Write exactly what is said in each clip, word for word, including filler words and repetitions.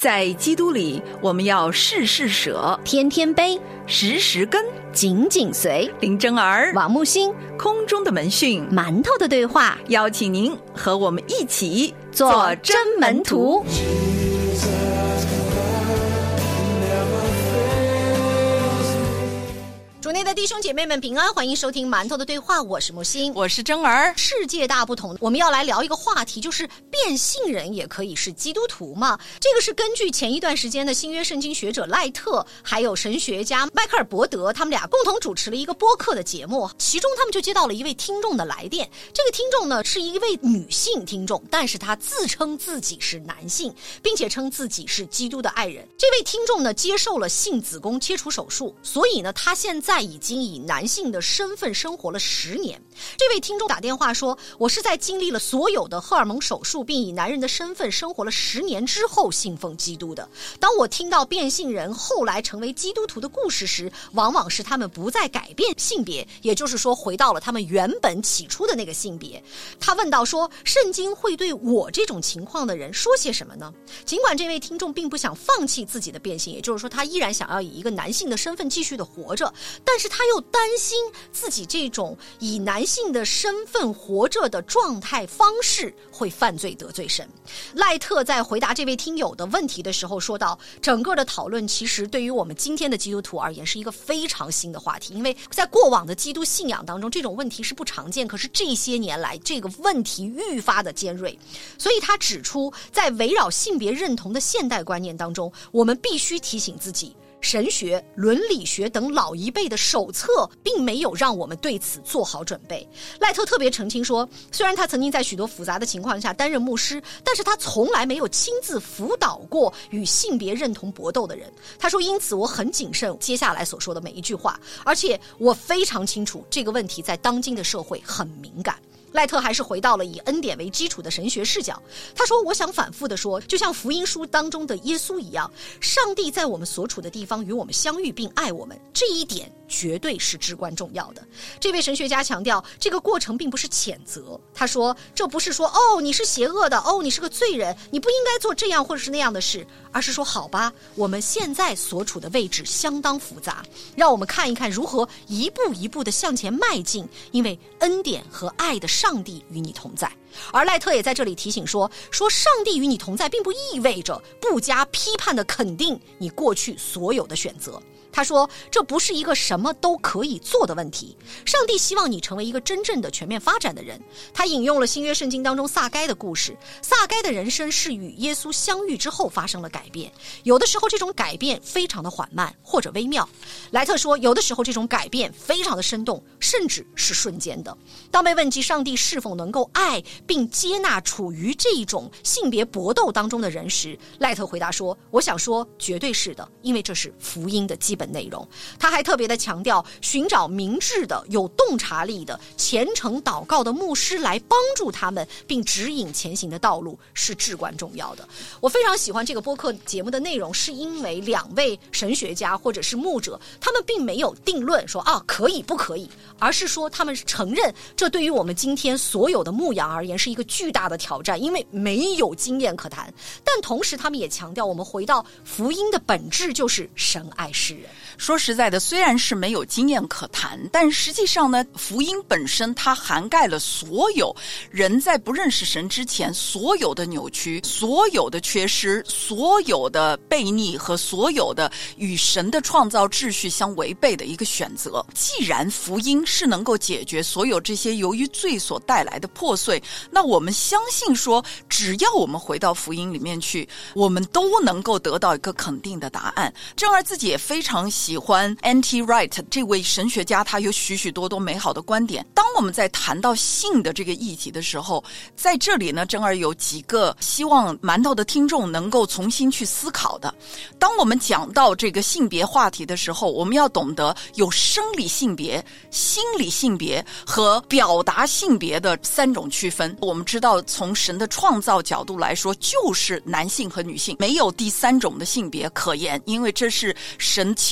在基督里，我们要事事舍， 天天悲， 时时跟， 紧紧随。 林真儿、 王木星， 空中的门讯， 馒头的对话， 邀请您和我们一起做真门徒。主内的弟兄姐妹们平安，欢迎收听馒头的对话，我是木星， 我是真儿。 世界大不同，我们要来聊一个话题，就是变性人也可以是基督徒吗？这个是根据前一段时间的新约圣经学者赖特还有神学家迈克尔伯德他们俩共同主持了一个播客的节目，其中他们就接到了一位听众的来电。这个听众呢是一位女性听众，但是她自称自己是男性，并且称自己是基督的爱人。这位听众呢接受了性子宫切除手术，所以呢他现在已经以男性的身份生活了十年。这位听众打电话说，我是在经历了所有的荷尔蒙手术并以男人的身份生活了十年之后信奉基督的。当我听到变性人后来成为基督徒的故事时，往往是他们不再改变性别，也就是说回到了他们原本起初的那个性别。他问到说，圣经会对我这种情况的人说些什么呢？尽管这位听众并不想放弃自己的变性，也就是说他依然想要以一个男性的身份继续的活着，但是他又担心自己这种以男性的身份活着的状态方式会犯罪得罪神。赖特在回答这位听友的问题的时候说到，整个的讨论其实对于我们今天的基督徒而言是一个非常新的话题，因为在过往的基督信仰当中这种问题是不常见，可是这些年来这个问题愈发的尖锐。所以他指出，在围绕性别认同的现代观念当中，我们必须提醒自己，神学、伦理学等老一辈的手册并没有让我们对此做好准备。赖特特别澄清说，虽然他曾经在许多复杂的情况下担任牧师，但是他从来没有亲自辅导过与性别认同搏斗的人。他说，因此我很谨慎接下来所说的每一句话，而且我非常清楚这个问题在当今的社会很敏感。赖特还是回到了以恩典为基础的神学视角。他说，我想反复地说，就像福音书当中的耶稣一样，上帝在我们所处的地方与我们相遇并爱我们，这一点绝对是至关重要的。这位神学家强调，这个过程并不是谴责。他说，这不是说，哦，你是邪恶的，哦，你是个罪人，你不应该做这样或者是那样的事，而是说，好吧，我们现在所处的位置相当复杂，让我们看一看如何一步一步地向前迈进，因为恩典和爱的上帝与你同在。而赖特也在这里提醒说，说上帝与你同在并不意味着不加批判的肯定你过去所有的选择。他说，这不是一个什么都可以做的问题，上帝希望你成为一个真正的全面发展的人。他引用了新约圣经当中撒该的故事，撒该的人生是与耶稣相遇之后发生了改变，有的时候这种改变非常的缓慢或者微妙。莱特说，有的时候这种改变非常的生动，甚至是瞬间的。当被问及上帝是否能够爱并接纳处于这种性别搏斗当中的人时，赖特回答说，我想说绝对是的，因为这是福音的基本内容。他还特别的强调，寻找明智的、有洞察力的、虔诚祷告的牧师来帮助他们并指引前行的道路是至关重要的。我非常喜欢这个播客节目的内容，是因为两位神学家或者是牧者，他们并没有定论说啊可以不可以，而是说他们承认这对于我们今天所有的牧养而言是一个巨大的挑战，因为没有经验可谈。但同时他们也强调，我们回到福音的本质，就是神爱世人。 说实在的，虽然是没有经验可谈，但实际上呢，福音本身它涵盖了所有人在不认识神之前所有的扭曲、所有的缺失、所有的悖逆和所有的与神的创造秩序相违背的一个选择。既然福音是能够解决所有这些由于罪所带来的破碎，那我们相信说，只要我们回到福音里面去，我们都能够得到一个肯定的答案。正儿自己也非常喜欢 N.T. Wright 这位神学家，他有许许多多美好的观点。当我们在谈到性的这个议题的时候，在这里呢，正儿有几个希望馒头的听众能够重新去思考的。当我们讲到这个性别话题的时候，我们要懂得有生理性别、心理性别和表达性别的三种区分。我们知道从神的创造角度来说，就是男性和女性，没有第三种的性别可言，因为这是神亲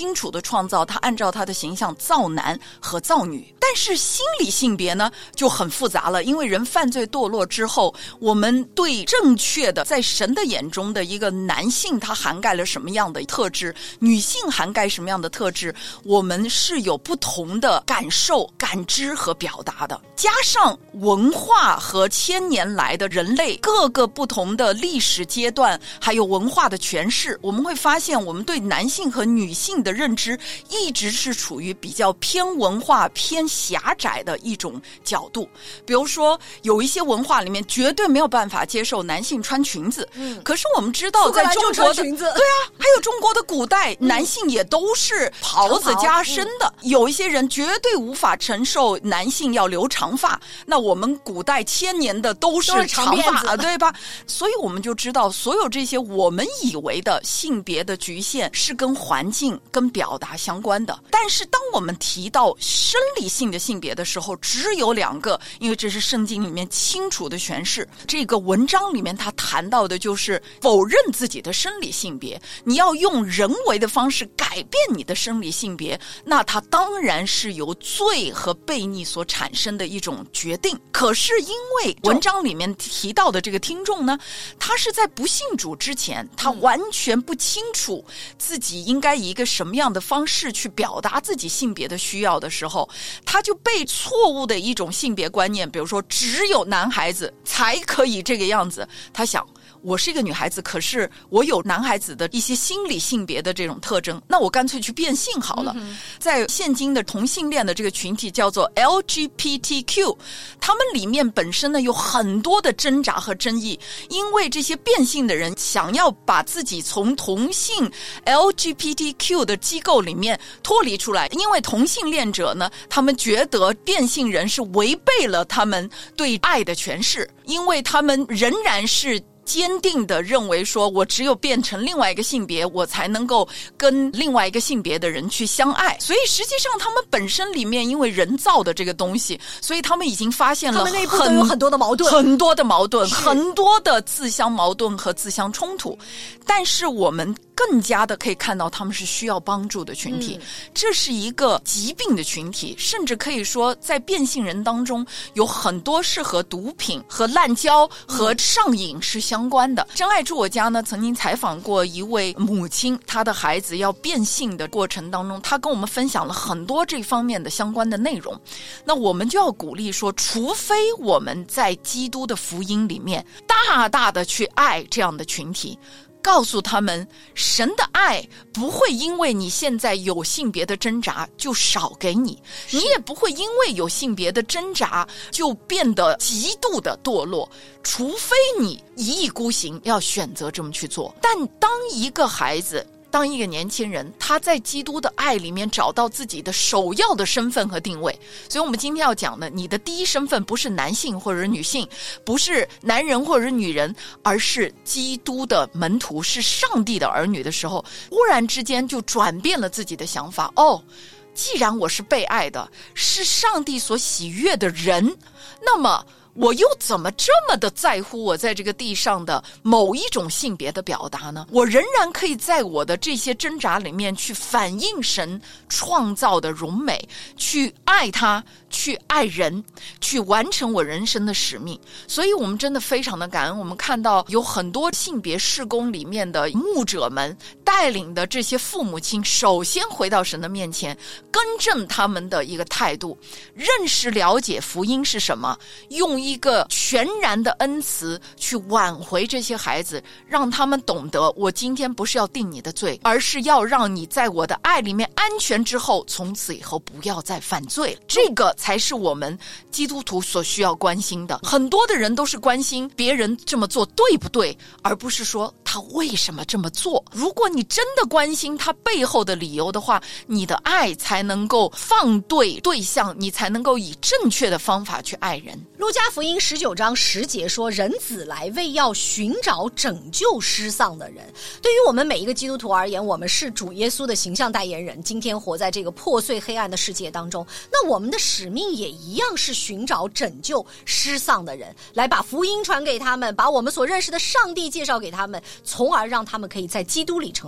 清楚的创造，他按照他的形象造男和造女。但是心理性别呢就很复杂了，因为人犯罪堕落之后，我们对正确的在神的眼中的一个男性他涵盖了什么样的特质，女性涵盖什么样的特质，我们是有不同的感受、感知和表达的。加上文化和千年来的人类各个不同的历史阶段还有文化的诠释，我们会发现我们对男性和女性的认知一直是处于比较偏文化偏狭窄的一种角度。比如说有一些文化里面绝对没有办法接受男性穿裙子，嗯，可是我们知道在中国的裙子， 对啊，还有中国的古代、嗯、男性也都是袍子加身的、嗯、有一些人绝对无法承受男性要留长发，那我们古代千年的都是长发，对吧？所以我们就知道所有这些我们以为的性别的局限是跟环境跟表达相关的。但是当我们提到生理性的性别的时候，只有两个，因为这是圣经里面清楚的诠释。这个文章里面他谈到的就是否认自己的生理性别，你要用人为的方式改变你的生理性别，那它当然是由罪和悖逆所产生的一种决定。可是因为文章里面提到的这个听众呢，他是在不信主之前，他完全不清楚自己应该以一个什么样的方式去表达自己性别的需要的时候，他就被错误的一种性别观念，比如说只有男孩子才可以这个样子，他想我是一个女孩子，可是我有男孩子的一些心理性别的这种特征，那我干脆去变性好了、嗯、在现今的同性恋的这个群体叫做 L G B T Q， 他们里面本身呢有很多的挣扎和争议，因为这些变性的人想要把自己从同性 L G B T Q 的机构里面脱离出来，因为同性恋者呢他们觉得变性人是违背了他们对爱的诠释，因为他们仍然是坚定地认为说我只有变成另外一个性别，我才能够跟另外一个性别的人去相爱。所以实际上他们本身里面因为人造的这个东西，所以他们已经发现了很他们内部都有很多的矛盾很多的矛盾很多的自相矛盾和自相冲突。但是我们更加的可以看到他们是需要帮助的群体、嗯、这是一个疾病的群体，甚至可以说在变性人当中有很多是和毒品和滥交和上瘾是相关的。真爱住我家呢曾经采访过一位母亲，她的孩子要变性的过程当中，她跟我们分享了很多这方面的相关的内容。那我们就要鼓励说，除非我们在基督的福音里面大大的去爱这样的群体，告诉他们神的爱不会因为你现在有性别的挣扎就少给你，你也不会因为有性别的挣扎就变得极度的堕落，除非你一意孤行要选择这么去做。但当一个孩子当一个年轻人他在基督的爱里面找到自己的首要的身份和定位，所以我们今天要讲的，你的第一身份不是男性或者女性，不是男人或者女人，而是基督的门徒，是上帝的儿女的时候，忽然之间就转变了自己的想法。哦，既然我是被爱的，是上帝所喜悦的人，那么我又怎么这么的在乎我在这个地上的某一种性别的表达呢？我仍然可以在我的这些挣扎里面去反映神创造的荣美，去爱他，去爱人，去完成我人生的使命。所以我们真的非常的感恩，我们看到有很多性别事工里面的牧者们带领的这些父母亲，首先回到神的面前，更正他们的一个态度，认识了解福音是什么，用一个全然的恩慈去挽回这些孩子，让他们懂得我今天不是要定你的罪，而是要让你在我的爱里面安全之后，从此以后不要再犯罪。这个才是我们基督徒所需要关心的。很多的人都是关心别人这么做对不对，而不是说他为什么这么做。如果你真的关心他背后的理由的话，你的爱才能够放对对象，你才能够以正确的方法去爱人。 路加福音十九章十节说，人子来为要寻找拯救失丧的人。对于我们每一个基督徒而言，我们是主耶稣的形象代言人，今天活在这个破碎黑暗的世界当中，那我们的使命也一样是寻找拯救失丧的人，来把福音传给他们，把我们所认识的上帝介绍给他们，从而让他们可以在基督里成为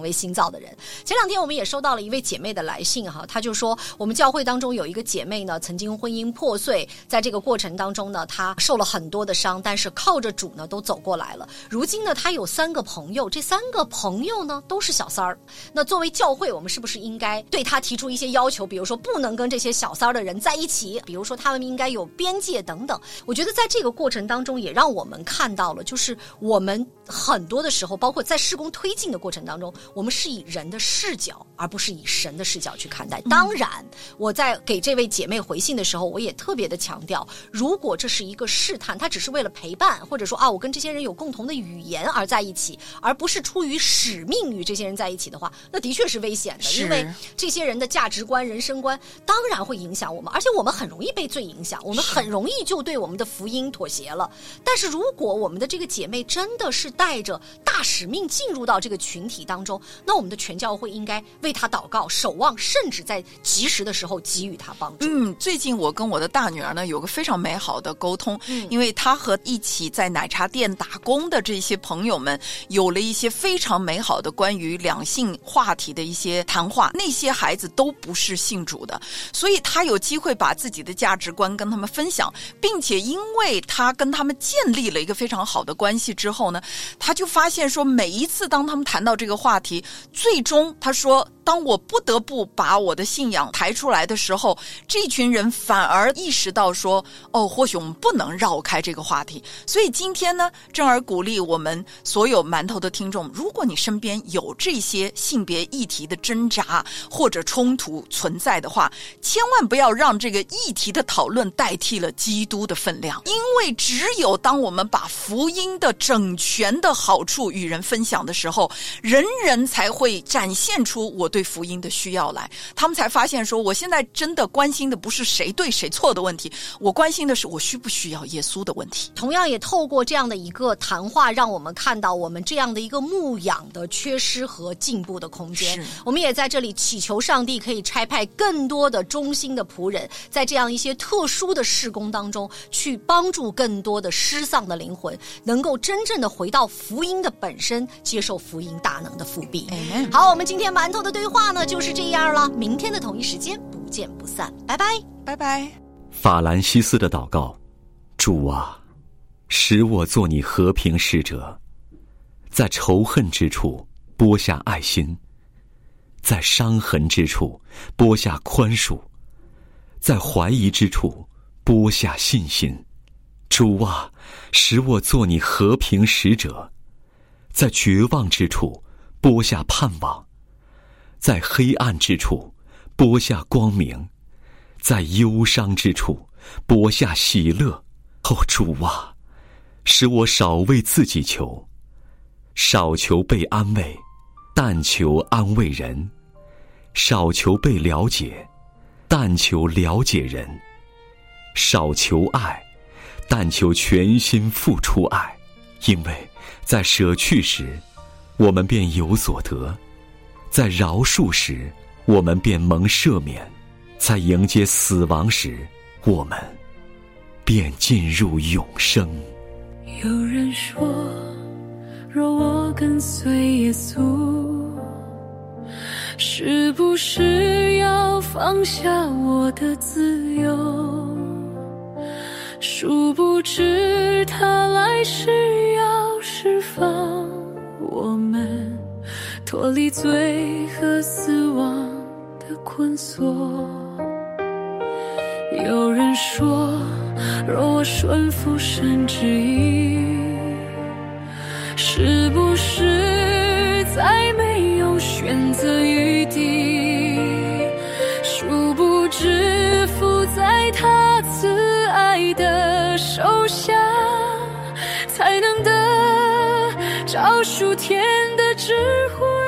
为新造的人。前两天我们也收到了一位姐妹的来信哈，她就说我们教会当中有一个姐妹呢，曾经婚姻破碎，在这个过程当中呢，她受了很多的伤，但是靠着主呢都走过来了。如今呢，她有三个朋友，这三个朋友呢都是小三儿。那作为教会，我们是不是应该对她提出一些要求，比如说不能跟这些小三儿的人在一起，比如说他们应该有边界等等。我觉得在这个过程当中也让我们看到了，就是我们很多的时候，包括在事工推进的过程当中，我们是以人的视角而不是以神的视角去看待。当然我在给这位姐妹回信的时候，我也特别的强调，如果这是一个试探，它只是为了陪伴，或者说啊我跟这些人有共同的语言而在一起，而不是出于使命与这些人在一起的话，那的确是危险的。因为这些人的价值观人生观当然会影响我们，而且我们很容易被罪影响，我们很容易就对我们的福音妥协了。但是如果我们的这个姐妹真的是带着大使命进入到这个群体当中，那我们的全教会应该为她祷告守望，甚至在及时的时候给予她帮助。 嗯，最近我跟我的大女儿呢有个非常美好的沟通、嗯、因为她和一起在奶茶店打工的这些朋友们有了一些非常美好的关于两性话题的一些谈话，那些孩子都不是信主的，所以她有机会把自己的价值观跟他们分享，并且因为她跟他们建立了一个非常好的关系之后呢，她就发现说每一次当他们谈到这个话题，最终她说当我不得不把我的信仰抬出来的时候，这群人反而意识到说哦，或许我们不能绕开这个话题。所以今天呢，正儿鼓励我们所有馒头的听众，如果你身边有这些性别议题的挣扎或者冲突存在的话，千万不要让这个议题的讨论代替了基督的分量，因为只有当我们把福音的整全的好处与人分享的时候，人人才会展现出我对福音的需要来，他们才发现说我现在真的关心的不是谁对谁错的问题，我关心的是我需不需要耶稣的问题。 同样也透过这样的一个谈话，让我们看到我们这样的一个牧养的缺失和进步的空间。我们也在这里祈求上帝可以差派更多的忠心的仆人，在这样一些特殊的事工当中去帮助更多的失丧的灵魂能够真正的回到福音的本身，接受福音大能的复辟。好，我们今天馒头的对话呢就是这样了，明天的同一时间不见不散，拜拜拜拜。 法兰西斯的祷告：主啊，使我做你和平使者，在仇恨之处播下爱心，在伤痕之处播下宽恕，在怀疑之处播下信心。主啊，使我做你和平使者，在绝望之处播下盼望，在黑暗之处播下光明，在忧伤之处播下喜乐。哦，主啊，使我少为自己求，少求被安慰，但求安慰人；少求被了解，但求了解人；少求爱，但求全心付出爱。因为在舍去时，我们便有所得；在饶恕时，我们便蒙赦免；在迎接死亡时，我们便进入永生。 有人说，若我跟随耶稣，是不是要放下我的自由？殊不知他来是要释放我们，脱离罪和死亡的捆锁。有人说，若我顺服神旨意，是不是再没有选择余地？殊不知伏在他慈爱的手下，才能得着属天的智慧。